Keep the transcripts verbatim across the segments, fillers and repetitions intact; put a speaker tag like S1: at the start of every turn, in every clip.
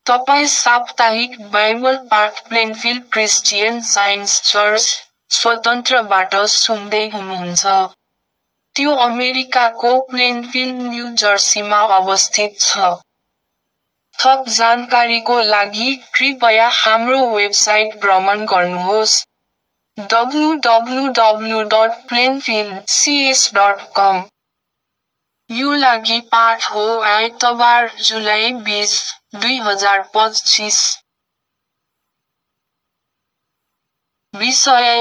S1: तपाईँ साप्ताहिक बाइबल पाठ प्लेनफिल्ड क्रिस्चियन साइन्स चर्च, स्वतन्त्रबाट सुन्दै हुनुहुन्छ। त्यो अमेरिकाको प्लेनफिल्ड न्यू जर्सीमा अवस्थित छ। थप जानकारीको लागि कृपया हाम्रो वेबसाइट भ्रमण गर्नुहोस् W W W dot Plainfield C S dot com. यो लागि पाठ हो आइतबार जुलाई बीस, दुई हजार पच्चीस। विषय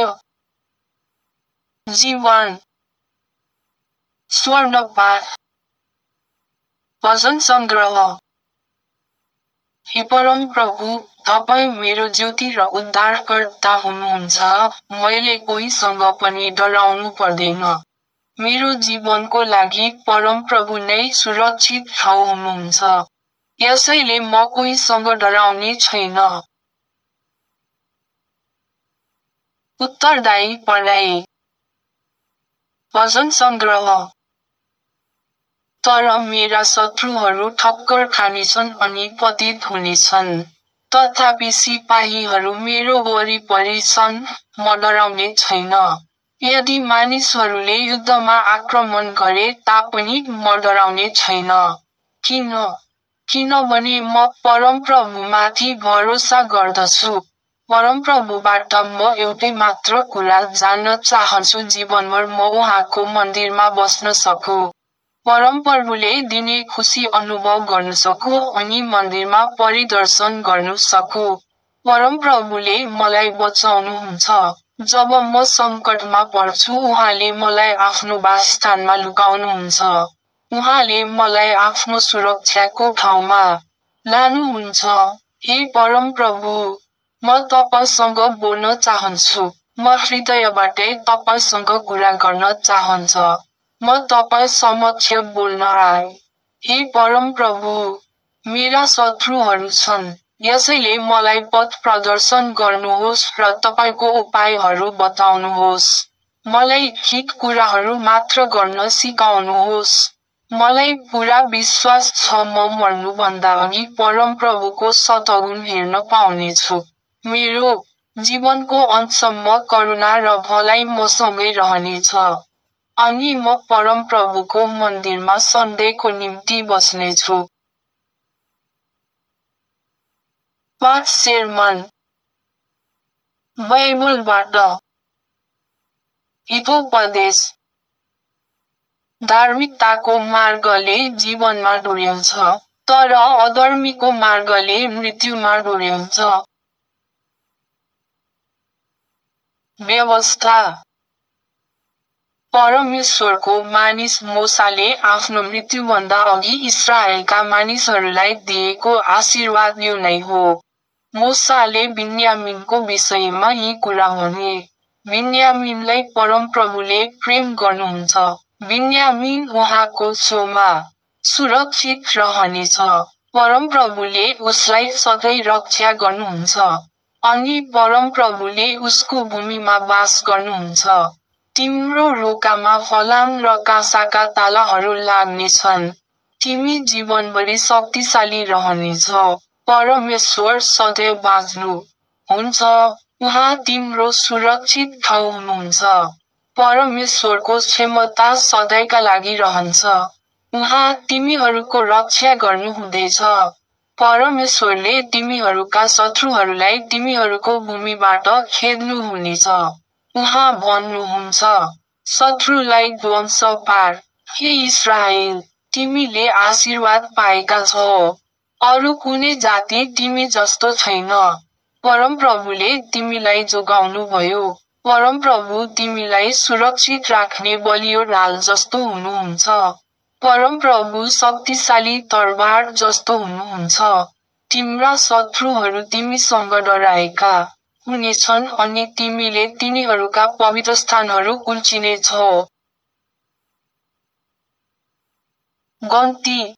S1: जीवन स्वर्ण पाठ भजन सङ्ग्रह। हे परम प्रभु, तपाईँ मेरो ज्योति र उद्धारकर्ता हुनुहुन्छ, मैले कोहीसँग पनि डराउनु पर्दैन। मेरो जीवनको लागि परम प्रभु नै सुरक्षित ठाउँ हुनुहुन्छ। यसैले म कोहीसँग डराउने छैन। उत्तरदायी पढाइ भजन सङ्ग्रह। तर मेरा शत्रुहरू ठक्कर खानेछन् अनि पतित हुनेछन्। तथापि सिपाहीहरू मेरो वरिपरि छन्, म डराउने छैन। यदि मानिसहरूले युद्धमा आक्रमण गरे तापनि म डराउने छैन। किन? किनभने म परमप्रभुमाथि भरोसा गर्दछु। परमप्रभुबाट म एउटै मात्र कुरा जान्न चाहन्छु, जीवनभर म उहाँको मन्दिरमा बस्न सकु। परमप्रभुले दिने खुसी अनुभव गर्न सकु अनि मन्दिरमा परिदर्शन गर्नु सकु। परमप्रभुले मलाई बचाउनुहुन्छ। जब म सङ्कटमा पर्छु उहाँले मलाई आफ्नो वासस्थानमा लुकाउनुहुन्छ। उहाँले मलाई आफ्नो सुरक्षाको ठाउँमा लानुहुन्छ। हे परमप्रभु, म तपाईसँग बोल्न चाहन्छु। म हृदयबाटै तपाईसँग कुरा गर्न चाहन्छ। म तपाईँ समक्ष बोल्न आए। हे परमप्रभु, मेरा शत्रुहरू छन्, यसैले मलाई पथ प्रदर्शन गर्नुहोस् र तपाईँको उपायहरू बताउनुहोस्। मलाई ठिक कुराहरू मात्र गर्न सिकाउनुहोस्। मलाई पूरा विश्वास छ म मर्नुभन्दा अघि परमप्रभुको शतगुण हेर्न पाउनेछु। मेरो जीवनको अन्तसम्म करुणा र भलाइ मसँगै रहनेछ। अनि म परमप्रभुको मन्दिरमा सधैँको निम्ति बस्नेछु। पाठ सेर्मन बाइबलबाट हितोपदेश। धार्मिकताको मार्गले जीवनमा डोर्याउँछ, तर अधर्मीको मार्गले मृत्युमा डोर्याउँछ। व्यवस्था। परमेश्वरको मानिस मोसाले आफ्नो मृत्युभन्दा अघि इस्राएलका मानिसहरूलाई दिएको आशीर्वाद यो नै हो। मोसाले बिन्यामिनको विषयमा यी कुरा भने, बिन्यामिनलाई परमप्रभुले प्रेम गर्नुहुन्छ। बिन्यामिन उहाँको छेउमा सुरक्षित रहनेछ। परमप्रभुले उसलाई सधैँ रक्षा गर्नुहुन्छ। अनि परमप्रभुले उसको भूमिमा वास गर्नुहुन्छ। तिम्रो रोकामा फलाम र काँसाका तालाहरू लाग्नेछन्। तिमी जीवनभरि शक्तिशाली रहनेछौ। परमेश्वर सधैँ बाँच्नु हुन्छ। उहाँ तिम्रो सुरक्षित ठाउँ हुनुहुन्छ। परमेश्वरको क्षमता सधैँका लागि रहन्छ। उहाँ तिमीहरूको रक्षा गर्नुहुँदैछ। परमेश्वरले तिमीहरूका शत्रुहरूलाई तिमीहरूको भूमिबाट खेद्नुहुनेछ। उहाँ भन्नुहुन्छ, शत्रुलाई ध्वंस पार। हे इस्राएल, तिमीले आशीर्वाद पाएका छौ। अरू कुनै जाति तिमी जस्तो छैन। परमप्रभुले तिमीलाई जोगाउनुभयो। परमप्रभु तिमीलाई सुरक्षित राख्ने बलियो ढाल जस्तो हुनुहुन्छ। परमप्रभु शक्तिशाली तरबार जस्तो हुनुहुन्छ। तिम्रा शत्रुहरू तिमीसँग डराएका हुनेछन् अनि तिमीले तिनीहरूका पवित्रस्थानहरू कुल्चिनेछौ। गन्ती।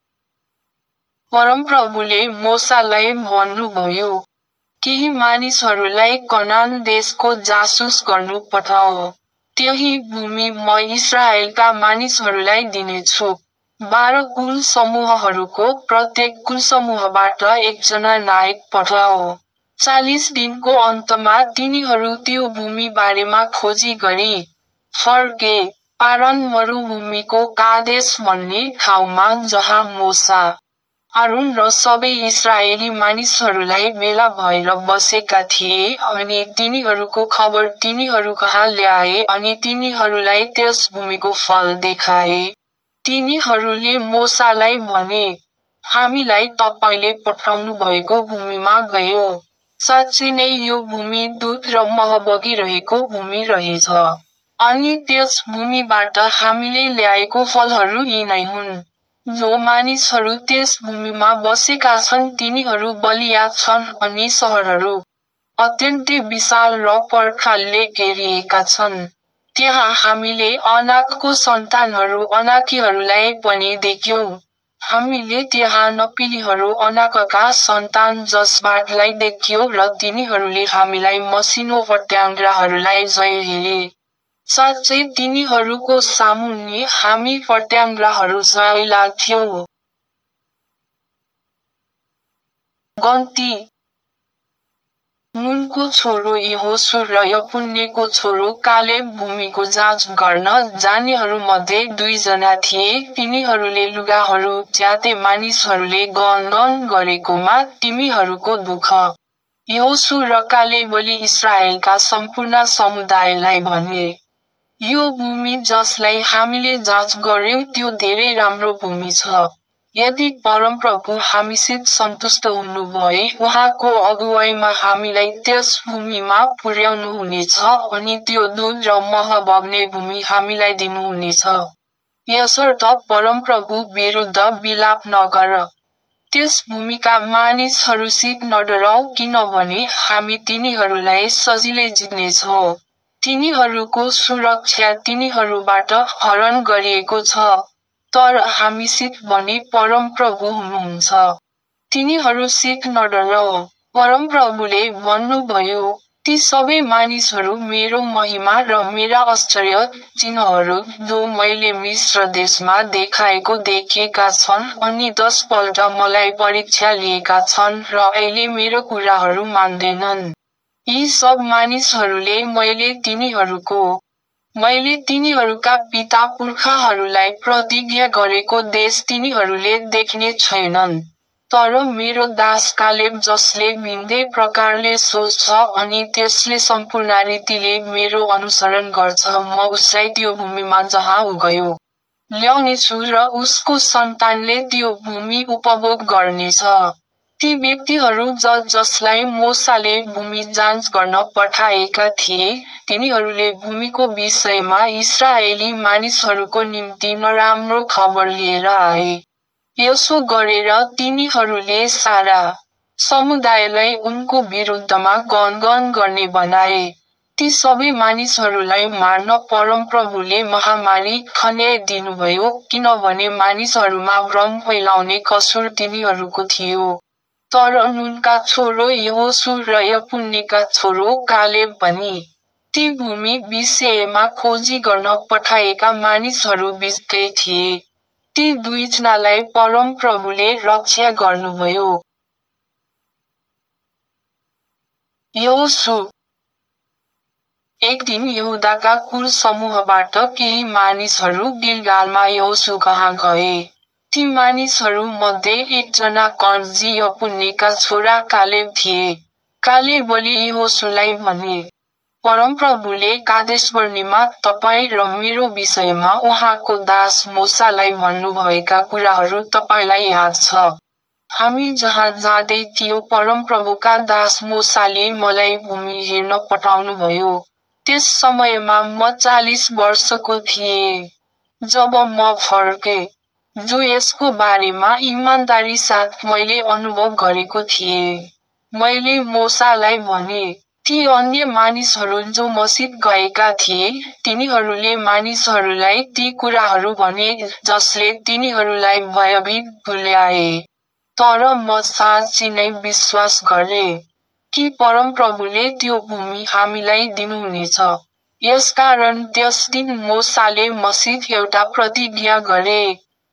S1: परमप्रभुले मोसालाई भन्नुभयो, केही मानिसहरूलाई कनान देशको जासुस गर्नु पठाऊ। त्यही भूमि म इस्राएलका मानिसहरूलाई दिनेछु। बाह्र कुल समूहहरूको प्रत्येक कुल समूहबाट एकजना नायक पठाओ। चालिस दिनको अन्तमा तिनीहरू त्यो भूमि बारेमा खोजी गरी फर्के। पारान मरुभूमिको कादेश भन्ने ठाउँमा जहाँ मोसा, आरोन र सबै इस्राएली मानिसहरूलाई भेला भएर बसेका थिए अनि तिनीहरूको खबर तिनीहरू कहाँ ल्याए अनि तिनीहरूलाई त्यस भूमिको फल देखाए। तिनीहरूले मोसालाई भने, हामीलाई तपाईले पठाउनु भएको भूमिमा गयो। साँच्चै नै यो भूमि दुध र मह बगिरहेको भूमि रहेछ। अनि त्यस भूमिबाट हामीले ल्याएको फलहरू यी नै हुन्। जो मानिसहरू त्यस भूमिमा बसेका छन् तिनीहरू बलिया छन् अनि सहरहरू अत्यन्तै विशाल र पर्खालले घेरिएका छन्। त्यहाँ हामीले अनाकको सन्तानहरू अनाकीहरूलाई पनि देख्यौं। हामीले त्यहाँ नपिलीहरू अनाकका सन्तान जसबाटलाई देख्यौं र तिनीहरूले हामीलाई मसिनो फट्याङ्ग्राहरूलाई जय हेरे। साँच्चै तिनीहरूको सामुन्ने हामी फट्याङ्ग्राहरू जय लाग्थ्यौं। गन्ती। नुनको छोरो यहोशू र यफुन्नेको छोरो कालेब भूमिको जाँच गर्न जानेहरूमध्ये दुईजना थिए। तिनीहरूले लुगाहरू ज्याते मानिसहरूले गनगन गरेकोमा तिमीहरूको दुःख। यहोशू र कालेबले इस्राएलका सम्पूर्ण समुदायलाई भने, यो भूमि जसलाई हामीले जाँच गर्यौं त्यो धेरै राम्रो भूमि छ। यदि परमप्रभु हामीसित सन्तुष्ट हुनुभए उहाँको अगुवाईमा हामीलाई त्यस भूमिमा पुर्याउनु हुनेछ अनि त्यो दुध र मह बग्ने भूमि हामीलाई दिनुहुनेछ। यसर्थ परमप्रभु विरुद्ध विलाप नगर। त्यस भूमिका मानिसहरूसित नडराऊ किनभने हामी तिनीहरूलाई सजिलै जित्नेछौँ। तिनीहरूको सुरक्षा तिनीहरूबाट हरण गरिएको छ। तर हामीसित भने परमप्रभु हुनुहुन्छ। तिनीहरूसित नडराऊ। परमप्रभुले भन्नुभयो, ती सबै मानिसहरू मेरो महिमा र मेरा आश्चर्य चिन्हहरू जो मैले मिस्र देशमा देखाएको देखेका छन् अनि दसपल्ट मलाई परीक्षा लिएका छन् र अहिले मेरो कुराहरू मान्दैनन्। यी सब मानिसहरूले मैले तिनीहरूको मैले तिनीहरूका पिता पुर्खाहरूलाई प्रतिज्ञा गरेको देश तिनीहरूले देख्ने छैनन्। तर मेरो दास कालेब जसले भिन्दै प्रकारले सोच्छ अनि त्यसले सम्पूर्ण रीतिले मेरो अनुसरण गर्छ म उसलाई त्यो भूमिमा जहाँ ऊ गयो ल्याउनेछु र उसको सन्तानले त्यो भूमि उपभोग गर्नेछ। ती व्यक्तिहरू ज जसलाई मोसाले भूमि जाँच गर्न पठाएका थिए तिनीहरूले भूमिको विषयमा इस्राएली मानिसहरूको निम्ति नराम्रो खबर लिएर आए। यसो गरेर तिनीहरूले सारा समुदायलाई उनको विरुद्धमा गनगन गर्ने बनाए। ती सबै मानिसहरूलाई मार्न परमप्रभुले महामारी खन्याइदिनुभयो किनभने मानिसहरूमा भ्रम फैलाउने कसुर तिनीहरूको थियो। तर नुनका छोरो यहोशू र यफुन्नेका छोरो कालेब पनि ती भूमि विषयमा खोजी गर्न पठाएका मानिसहरू बिचकै थिए। ती दुईजनालाई परमप्रभुले रक्षा गर्नुभयो। यहोशू। एक दिन यहुदाका कुल समूहबाट केही मानिसहरू गिलगालमा यहोशू कहाँ गए। ती मानिसहरू मध्ये एकजना कर्जी यफुन्नेका छोरा कालेब थिए। कालेबले यहोशूलाई भने, परमप्रभुले कादेशबर्नेमा तपाईँ र मेरो विषयमा उहाँको दास मोसालाई भन्नुभएका कुराहरू तपाईँलाई याद छ। हामी जहाँ जाँदै थियौँ परमप्रभुका दास मोसाले मलाई भूमि हेर्न पठाउनुभयो। त्यस समयमा म चालिस वर्षको थिएँ। जब म फर्के, जो यसको बारेमा इमानदारी साथ मैले अनुभव गरेको थिएँ। मैले मोसालाई भने, ती अन्य मानिसहरू जो मसित गएका थिए तिनीहरूले मानिसहरूलाई ती कुराहरू भने जसले तिनीहरूलाई भयभीत तुल्याए। तर म साँच्चै नै विश्वास गरेँ कि परमप्रभुले त्यो भूमि हामीलाई दिनुहुनेछ। यसकारण त्यस दिन मोसाले मसित एउटा प्रतिज्ञा गरे।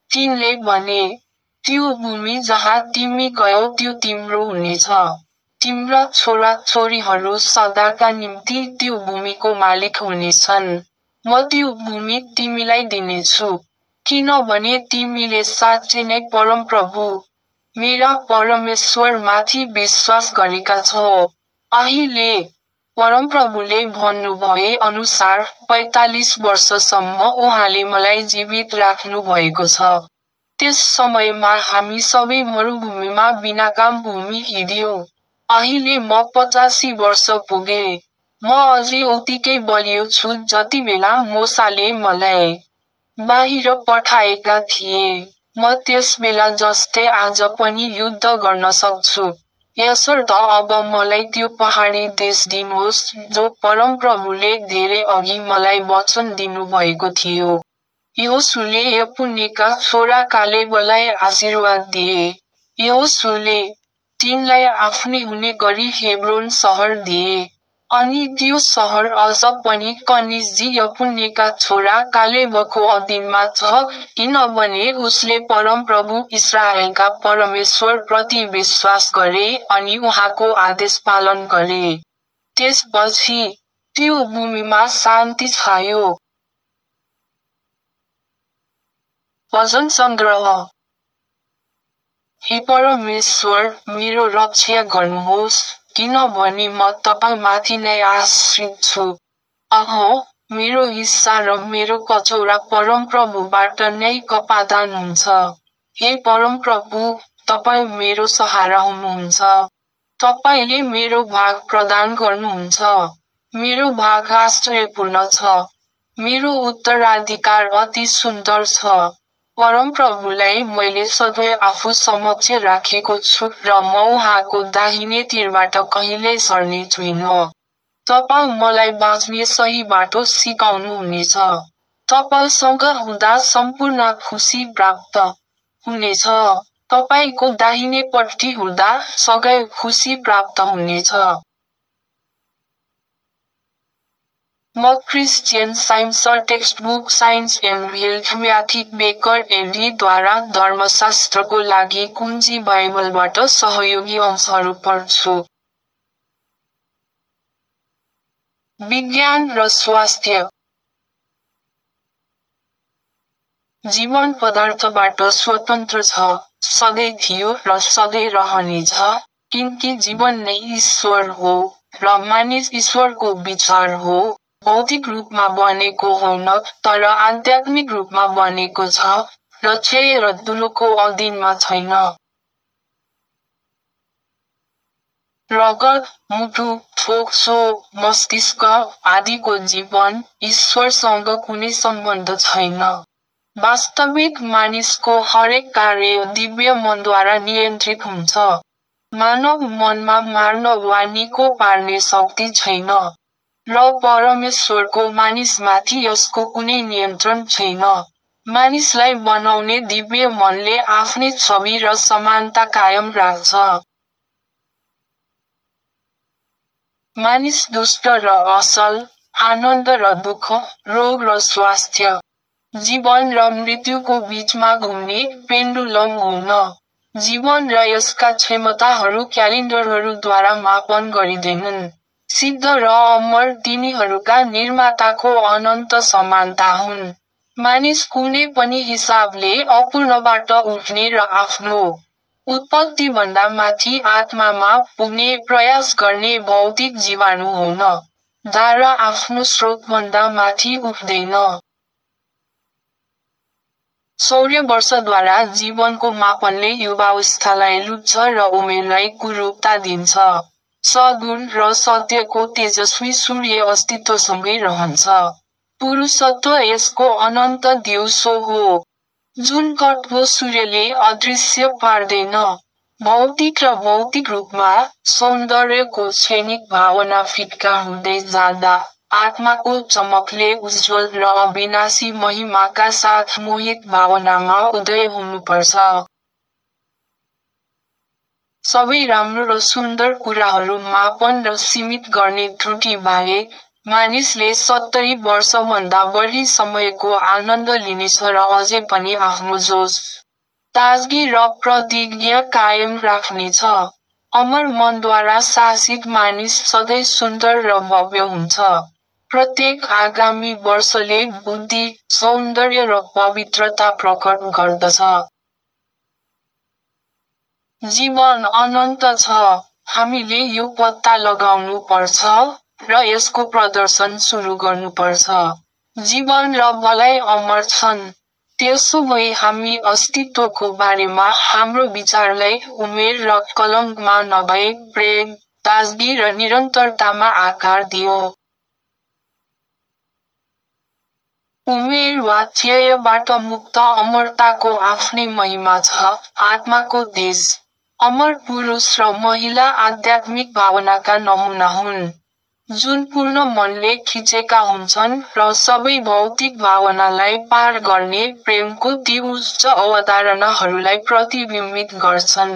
S1: तिनले भने, त्यो भूमि जहाँ तिमी गयौ त्यो तिम्रो हुनेछ। तिम्रा छोरा छोरीहरू सदाका निम्ति त्यो भूमिको मालिक हुनेछन्। म त्यो भूमि तिमीलाई दिनेछु, किनभने तिमीले साँच्चै नै परमप्रभु, मेरा परमेश्वर माथि विश्वास गरेका छौ। अहिले परमप्रभुले भन्नुभए अनुसार पैतालिस वर्षसम्म उहाँले मलाई जीवित राख्नु भएको छ। त्यस समयमा हामी सबै मरुभूमिमा बिना काम भूमि हिँड्यौं। अहिले म पचासी वर्ष पुगे। म अझै उत्तिकै बलियो छु जति बेला मोसाले मलाई बाहिर पठाएका थिए। म त्यस बेला जस्तै आज पनि युद्ध गर्न सक्छु। यसर्थ अब मलाई त्यो पहाडी देश दिनुहोस् जो परमप्रभुले धेरै अघि मलाई वचन दिनुभएको थियो। यहोशूले यफुन्नेका छोरा कालेबलाई आशीर्वाद दिए। यहोशूले तिनलाई आफ्नै हुने गरी हेब्रोन सहर दिए। अनि त्यो सहर अझ पनि कनिजी यफुन्नेका छोरा कालेबको अधीनमा छ, किनभने उसले परमप्रभु इस्राएलका परमेश्वर प्रति विश्वास गरे अनि उहाँको आदेश पालन गरे। त्यसपछि त्यो भूमिमा शान्ति छायो। भजन सङ्ग्रह। हे परमेश्वर, मेरो रक्षा गर्नुहोस्, किनभने म तपाईमाथि नै आश्रित छु। अहो, मेरो हिस्सा र मेरो कचौरा परमप्रभुबाट नै कपादान हुन्छ। हे परमप्रभु, तपाईँ मेरो सहारा हुनुहुन्छ। तपाईँले मेरो भाग प्रदान गर्नुहुन्छ। मेरो भाग आश्चर्यपूर्ण छ। मेरो उत्तराधिकार अति सुन्दर छ। परमप्रभुलाई मैले सधैँ आफू समक्ष राखेको छु र म उहाँको दाहिने तिरबाट कहिल्यै सर्ने छुइनँ। तपाईँ मलाई बाँच्ने सही बाटो सिकाउनुहुनेछ। तपाईँसँग हुँदा सम्पूर्ण खुसी प्राप्त हुनेछ। तपाईँको दाहिनेपट्टि हुँदा सबै खुसी प्राप्त हुनेछ। म Christian Science textbook Science and Health म्याथिक बेकर एडी द्वारा धर्मशास्त्रको लागि कुञ्जी बाइबलबाट सहयोगी अंशहरू पढ्छु। विज्ञान र स्वास्थ्य। जीवन पदार्थबाट स्वतन्त्र छ, सधैँ थियो र सधैँ रहनेछ, किनकि जीवन नै ईश्वर हो र मानिस ईश्वरको विचार हो। भौतिक रूपमा बनेको होइन तर आध्यात्मिक रूपमा बनेको छ र क्षय र धुलोको अधीनमा छैन। रगत, मुटु, फोक्सो, मस्तिष्क आदिको जीवन, ईश्वरसँग कुनै सम्बन्ध छैन। वास्तविक मानिसको हरेक कार्य दिव्य मनद्वारा नियन्त्रित हुन्छ। मानव मनमा मार्न वा निको पार्ने शक्ति छैन। र परमेश्वरको मानिसमाथि यसको कुनै नियन्त्रण छैन। मानिसलाई बनाउने दिव्य मनले आफ्नै छवि र समानता कायम राख्छ। मानिस दुष्ट र असल, आनन्द र दुःख, रोग र स्वास्थ्य, जीवन र मृत्युको बीचमा घुम्ने पेन्डुलम हुन्। जीवन र यसका क्षमताहरू क्यालेन्डरहरूद्वारा मापन गरिँदैनन्। सिद्ध र अमर तिनीहरूका निर्माताको अनन्त समानता हुन्। मानिस कुनै पनि हिसाबले अपूर्णबाट उठ्ने र आफ्नो उत्पत्तिभन्दा माथि आत्मामा पुग्ने प्रयास गर्ने भौतिक जीवाणु हुन्। धारा आफ्नो स्रोतभन्दा माथि उठ्दैन। सौर्य वर्षद्वारा जीवनको मापनले युवावस्थालाई लुट्छ र उमेरलाई कुरूपता दिन्छ। सद्गुण र सत्यको तेजस्वी सूर्य अस्तित्वसँगै रहन्छ। पुरुषत्व यसको अनन्त दिउँसो हो, जुन कट्बो सूर्यले अदृश्य पार्दैन। भौतिक र भौतिक रूपमा, सौन्दर्यको क्षणिक भावना फिक्का हुँदै जाँदा, आत्माको चमकले उज्ज्वल र अविनाशी महिमाका साथ मोहित भावनामा उदय हुनुपर्छ। सबै राम्रो र सुन्दर कुराहरू मापन र सीमित गर्ने त्रुटि बाहेक, मानिसले सत्तरी वर्षभन्दा बढी समयको आनन्द लिनेछ र अझै पनि आफ्नो जोस, ताजगी र प्रतिज्ञा कायम राख्नेछ। अमर मनद्वारा शासित मानिस सधैँ सुन्दर र भव्य हुन्छ। प्रत्येक आगामी वर्षले बुद्धि, सौन्दर्य र पवित्रता प्रकट गर्दछ। जीवन अनन्त छ। हामीले यो पत्ता लगाउनु पर्छ र यसको प्रदर्शन सुरु गर्नुपर्छ। जीवन र भलाइ अमर छन्। त्यसो भए हामी अस्तित्वको बारेमा हाम्रो विचारलाई उमेर र कलङ्कमा नभई प्रेम, ताजगी र निरन्तरतामा आकार दियो। उमेर वा ध्येयबाट मुक्त अमरताको आफ्नै महिमा छ, आत्माको तेज। अमर पुरुष र महिला आध्यात्मिक भावनाका नमुना हुन्, जुन पूर्ण मनले खिचेका हुन्छन् र सबै भौतिक भावनालाई पार गर्ने प्रेमको ती उच्च अवधारणाहरूलाई प्रतिबिम्बित गर्छन्।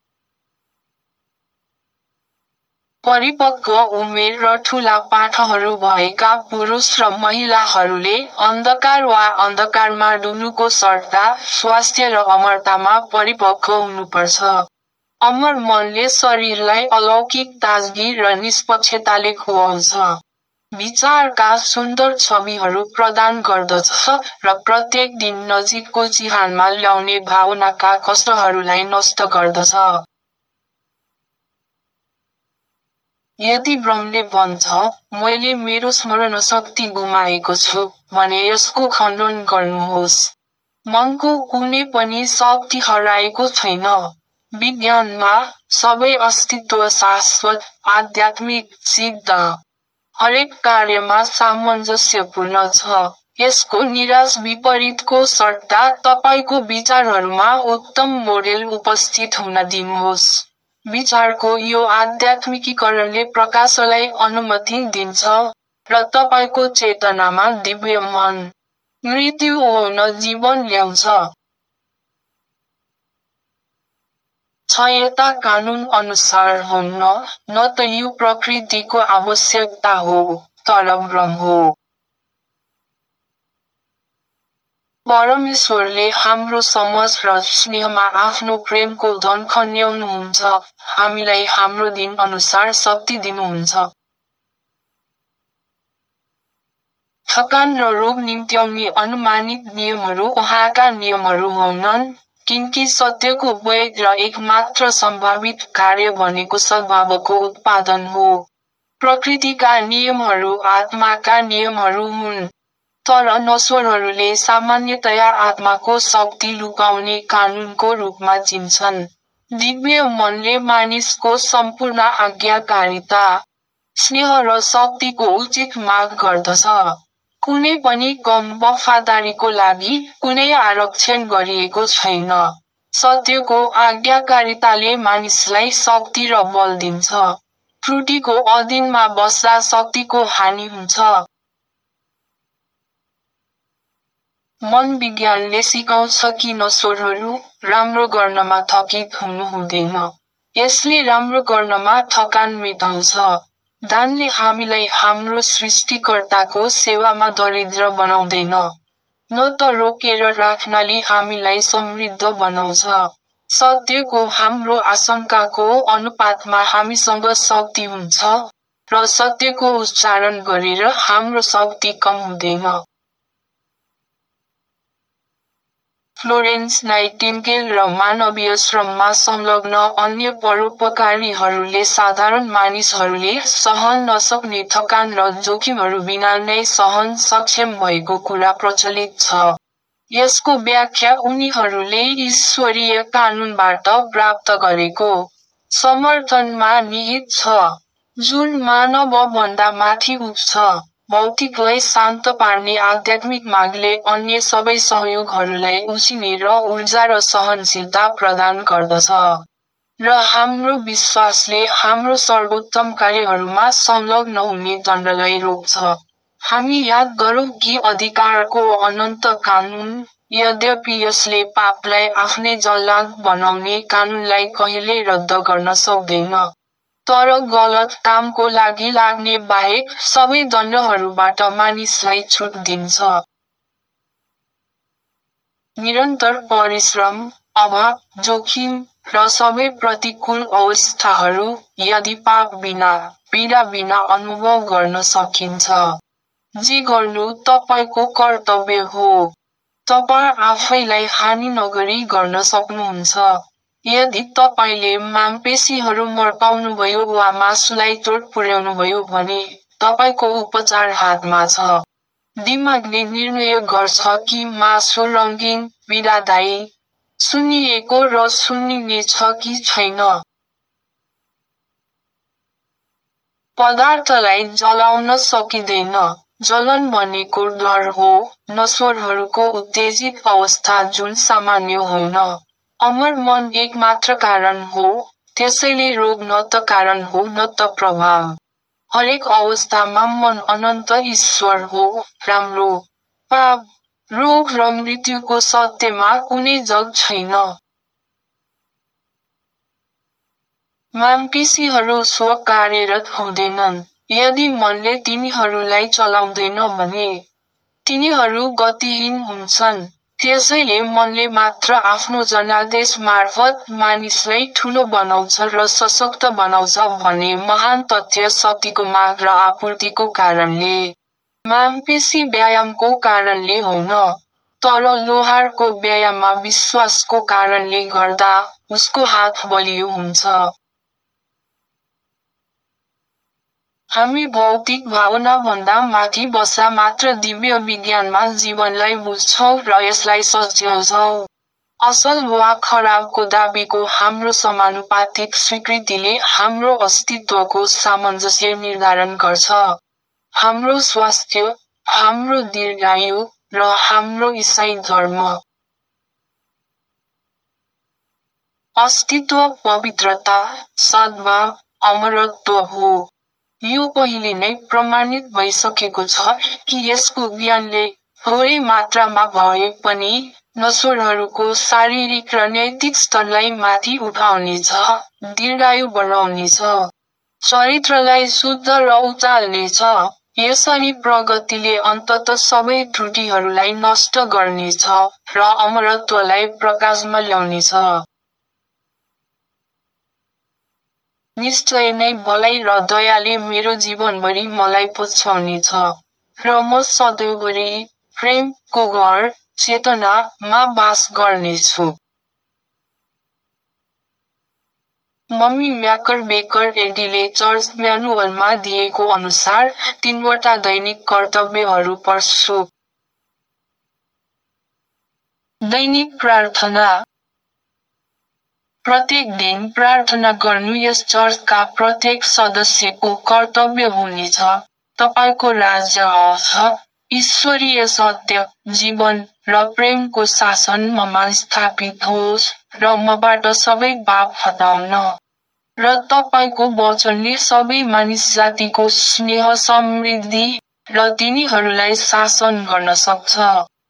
S1: परिपक्व उमेर र ठूला पाठहरू भएका पुरुष र महिलाहरूले अन्धकार वा अन्धकारमा डुब्नुको सट्टा स्वास्थ्य र अमरतामा परिपक्व हुनुपर्छ। अमर मनले शरीरलाई अलौकिक ताजगी र निष्पक्षताले खुवाउँछ, विचारका सुन्दर छविहरू प्रदान गर्दछ र प्रत्येक दिन नजिकको चिहानमा ल्याउने भावनाका कष्टहरूलाई नष्ट गर्दछ। यदि ब्रह्मले भन्छ, मैले मेरो स्मरण शक्ति गुमाएको छु, भने यसको खण्डन गर्नुहोस्। मनको कुनै पनि शक्ति हराएको छैन। विज्ञानमा, सबै अस्तित्व शाश्वत, आध्यात्मिक, सिद्ध। हरेक कार्यमा सामञ्जस्यपूर्ण छ। यसको निराश विपरीतको सट्टा तपाईको विचारहरूमा उत्तम मोडेल उपस्थित हुन दिनुहोस्। विचारको यो आध्यात्मिकीकरणले प्रकाशलाई अनुमति दिन्छ र तपाईको चेतनामा दिव्य मन, मृत्यु होइन जीवन ल्याउँछ। क्षयता कानून अनुसार हुन्न, न त यो प्रकृतिको आवश्यकता हो, तर भ्रम हो। परमेश्वरले हाम्रो समझ र स्नेहमा आफ्नो प्रेमको धन खन्याउनुहुन्छ, हामीलाई हाम्रो दिन अनुसार शक्ति दिनुहुन्छ। थकान र रोग निम्त्याउने अनुमानित नियमहरू उहाँका नियमहरू होइनन्, किनकि सत्यको वैध र एकमात्र सम्भावित कार्य भनेको सद्भावको उत्पादन हो। प्रकृतिका नियमहरू आत्माका नियमहरू हुन्, तर नश्वरहरूले सामान्यतया आत्माको शक्ति लुकाउने कानूनको रूपमा चिन्छन्। दिव्य मनले मानिसको सम्पूर्ण आज्ञाकारिता, स्नेह र शक्तिको उचित माग गर्दछ। कुनै पनि कम वफादारीको लागि कुनै आरक्षण गरिएको छैन। सत्यको आज्ञाकारिताले मानिसलाई शक्ति र बल दिन्छ। त्रुटिको अधीनमा बस्दा शक्तिको हानि हुन्छ। मनोविज्ञानले सिकाउँछ कि नश्वरहरू राम्रो गर्नमा थकित हुनु हुँदैन। यसले राम्रो गर्नमा थकान मेटाउँछ। दानले हामीलाई हाम्रो सृष्टिकर्ताको सेवामा दरिद्र बनाउँदैन, न त रोकेर राख्नाले हामीलाई समृद्ध बनाउँछ। सत्यको हाम्रो आशंकाको अनुपातमा हामीसँग शक्ति हुन्छ, र सत्यको उच्चारण गरेर हाम्रो शक्ति कम हुँदैन। फ्लोरेन्स नाइटिङ्गेल र मानवीय श्रममा संलग्न अन्य परोपकारीहरूले साधारण मानिसहरूले सहन नसक्ने थकान र जोखिमहरू बिना नै सहन सक्षम भएको कुरा प्रचलित छ। यसको व्याख्या उनीहरूले ईश्वरीय कानूनबाट प्राप्त गरेको समर्थनमा निहित छ, जुन मानवभन्दा माथि उठ्छ। भौतिकलाई शान्त पार्ने आध्यात्मिक मागले अन्य सबै सहयोगहरूलाई उसिने र ऊर्जा र सहनशीलता प्रदान गर्दछ। र हाम्रो विश्वासले हाम्रो सर्वोत्तम कार्यहरूमा संलग्न हुने दण्डलाई रोक्छ। हामी याद गरौँ कि अधिकारको अनन्त कानून, यद्यपि यसले पापलाई आफ्नै जल्लाद बनाउने कानूनलाई कहिल्यै रद्द गर्न सक्दैन। तर गलत कामको लागि लाग्ने बाहेक सबै दण्डहरूबाट मानिसलाई छुट दिन्छ। निरन्तर परिश्रम, अभाव, जोखिम र सबै प्रतिकूल अवस्थाहरू, यदि पाप बिना, पीडा बिना अनुभव गर्न सकिन्छ। जे गर्नु तपाईको कर्तव्य हो। तपाईं आफैलाई हानि नगरी गर्न सक्नुहुन्छ। यदि तपाईले मांसपेशीहरू मर्काउनुभयो वा मासुलाई चोट पुर्याउनुभयो भने तपाईको उपचार हातमा छ। दिमागले निर्णय गर्छ कि मासु रङ्गीन, पीडादायी, सुन्निएको र सुन्निने छ कि छैन। पदार्थलाई जलाउन सकिँदैन। जलन भनेको डर हो, नश्वरहरूको उत्तेजित अवस्था जुन सामान्य होइन। अमर मन एक मात्र कारण हो, त्यसैले रोग न त कारण हो न त प्रभाव। हरेक अवस्थामा मन अनन्त ईश्वर हो, राम्रो, पाप, रोग र मृत्युको सत्यमा कुनै जग छैन। मांसपेशीहरू स्व कार्यरत हुँदैनन्। यदि मनले तिनीहरूलाई चलाउँदैन भने तिनीहरू गतिहीन हुन्छन्। त्यसैले मनले मात्र आफ्नो जनादेश मार्फत मानिसलाई ठूलो बनाउँछ र सशक्त बनाउँछ भने महान तथ्य शक्तिको माग र आपूर्तिको कारणले। मांसपेशी व्यायामको कारणले होइन, तर लोहारको व्यायाममा विश्वासको कारणले गर्दा उसको हात बलियो हुन्छ। हामी भौतिक भावनाभन्दा माथि बसा मात्र दिव्य विज्ञानमा जीवनलाई बुझ्छौं र यसलाई सच्याउँछौं। असल वा खराबको दाबीको हाम्रो समानुपातिक स्वीकृतिले हाम्रो अस्तित्वको सामञ्जस्य निर्धारण गर्छ। हाम्रो स्वास्थ्य, हाम्रो दीर्घायु, र हाम्रो ईसाई धर्म। अस्तित्व पवित्रता, सद्भाव, अमरत्व हो। यो पहिले नै प्रमाणित भइसकेको छ कि यसको ज्ञानले, थोरै मात्रामा भए पनि, नश्वरहरूको शारीरिक र नैतिक स्तरलाई माथि उठाउनेछ, दीर्घायु बढाउनेछ, चरित्रलाई शुद्ध र उचाल्नेछ। यसरी प्रगतिले अन्ततः सबै त्रुटिहरूलाई नष्ट गर्नेछ र अमरत्वलाई प्रकाशमा ल्याउनेछ। निश्चय नै भलाइ र दयाले मेरो जीवनभरि मलाई पछ्याउनेछ, र म सधैँभरि प्रेमको घर, चेतना, मा बास गर्नेछु। मम्मी म्याकरबेकर एडीले चर्च म्यानुअलमा दिएको अनुसार तीनवटा दैनिक कर्तव्यहरू पढ्छु। दैनिक प्रार्थना। प्रत्येक दिन प्रार्थना गर्नु यस चर्चका प्रत्येक सदस्यको कर्तव्य हुनेछ। तपाईको राज्य आओस्, ईश्वरीय सत्य, जीवन, र प्रेमको शासन ममा स्थापित होस्, र मबाट सबै पाप हटाउन। र तपाईको वचनले सबै मानिस जातिको स्नेह समृद्धि, र तिनीहरूलाई शासन गर्न सक्छ।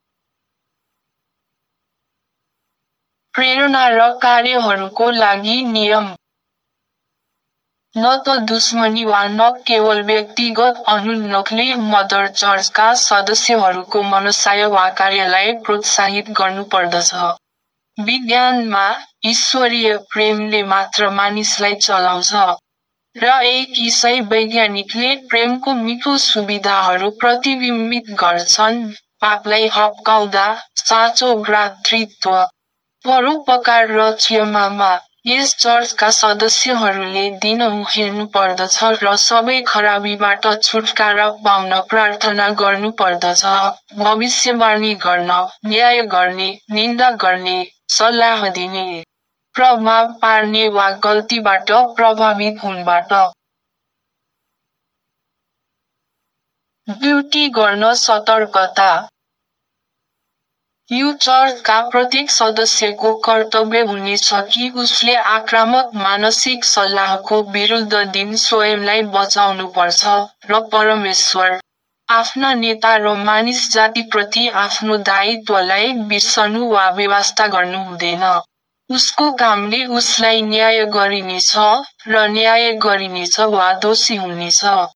S1: प्रेरणा र कार्यहरूको लागि नियम। न त दुश्मनी वा न केवल व्यक्तिगत अनुन्नोखले मदर चर्चका सदस्यहरूको मनसाय वा कार्यलाई प्रोत्साहित गर्नुपर्दछ। विज्ञानमा, ईश्वरीय प्रेमले मात्र मानिसलाई चलाउँछ। र एक ईसाई वैज्ञानिकले प्रेमको मिठो सुविधाहरू प्रतिबिम्बित गर्छन्, पापलाई हप्काउँदा, साँचो भ्रातृत्व, परोपकार र क्षमामा। यस चर्चका सदस्यहरूले दिनहुँ हेर्नुपर्दछ र सबै खराबीबाट छुटकारा पाउन प्रार्थना गर्नुपर्दछ, भविष्यवाणी गर्न, न्याय गर्ने, निन्दा गर्ने, सल्लाह दिने, प्रभाव पार्ने वा गल्तीबाट प्रभावित हुनबाट ड्युटी गर्न सतर्कता। यो चर्चका प्रत्येक सदस्यको कर्तव्य हुनेछ कि उसले आक्रामक मानसिक सल्लाहको विरुद्ध दिन स्वयंलाई बचाउनुपर्छ, र परमेश्वर, आफ्ना नेता र मानिस जातिप्रति आफ्नो दायित्वलाई बिर्सनु वा बेवास्ता गर्नु हुँदैन। उसको कामले उसलाई न्याय गरिनेछ र न्याय गरिनेछ वा दोषी हुनेछ।